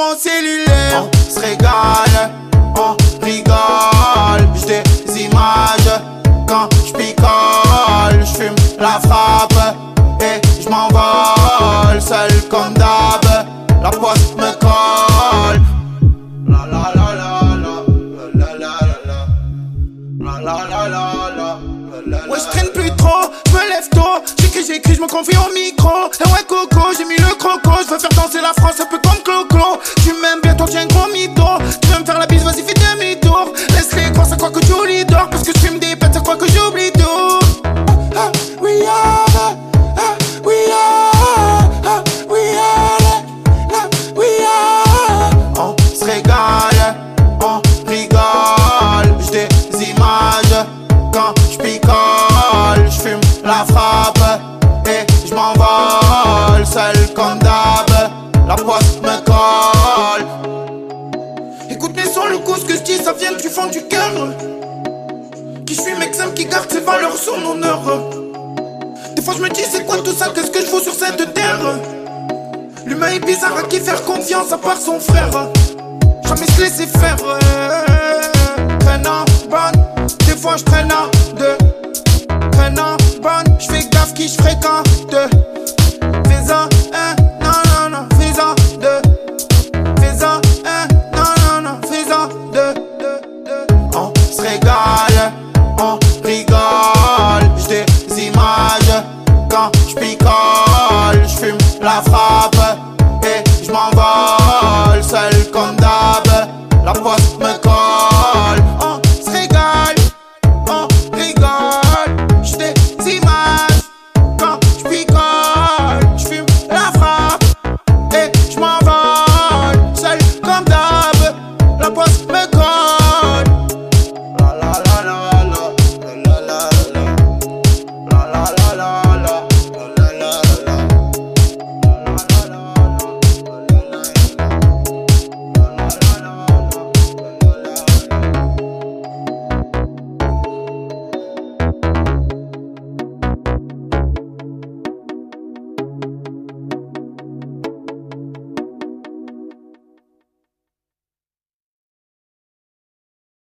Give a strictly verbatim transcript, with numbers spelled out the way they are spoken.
mon cellulaire. On se régale, on rigole. J'ai des images quand j'picole. J'fume la frappe et j'm'envole. Seul comme d'hab, la poisse me colle. La la la la la la la la la la la la. Ouais, j'traîne plus trop, j'me lève tôt. J'écris, j'écris, j'me confie au micro. Et ouais, coco, j'ai mis le croco. J'veux faire danser la France un peu comme Clo-Clo. Tu m'aimes bien, toi tu es un gros mytho. Tu veux me faire la bise, vas-y fais demi-tour. Laisse-les croire, ça croit que tu oublies d'or. Parce que j'fume des pètes, ça croit que j'oublie tout. Ah, we are, ah, we are, ah, we are, ah, we are. On se régale, on rigole. J'ai des images quand j'picole. J'fume la frappe et j'm'envole. Seul comme d'hab, la poisse me colle. Écoute les sons, le coup, ce que je dis, ça vient du fond du cœur. Qui je suis, mec, Sam qui garde ses valeurs sur mon honneur. Des fois je me dis c'est quoi tout ça, qu'est-ce que je vaux sur cette terre. L'humain est bizarre, à qui faire confiance à part son frère. Jamais se laisser faire. Traîne en bonne, des fois je traîne en deux. Traîne en bonne, je fais gaffe qui je fréquente.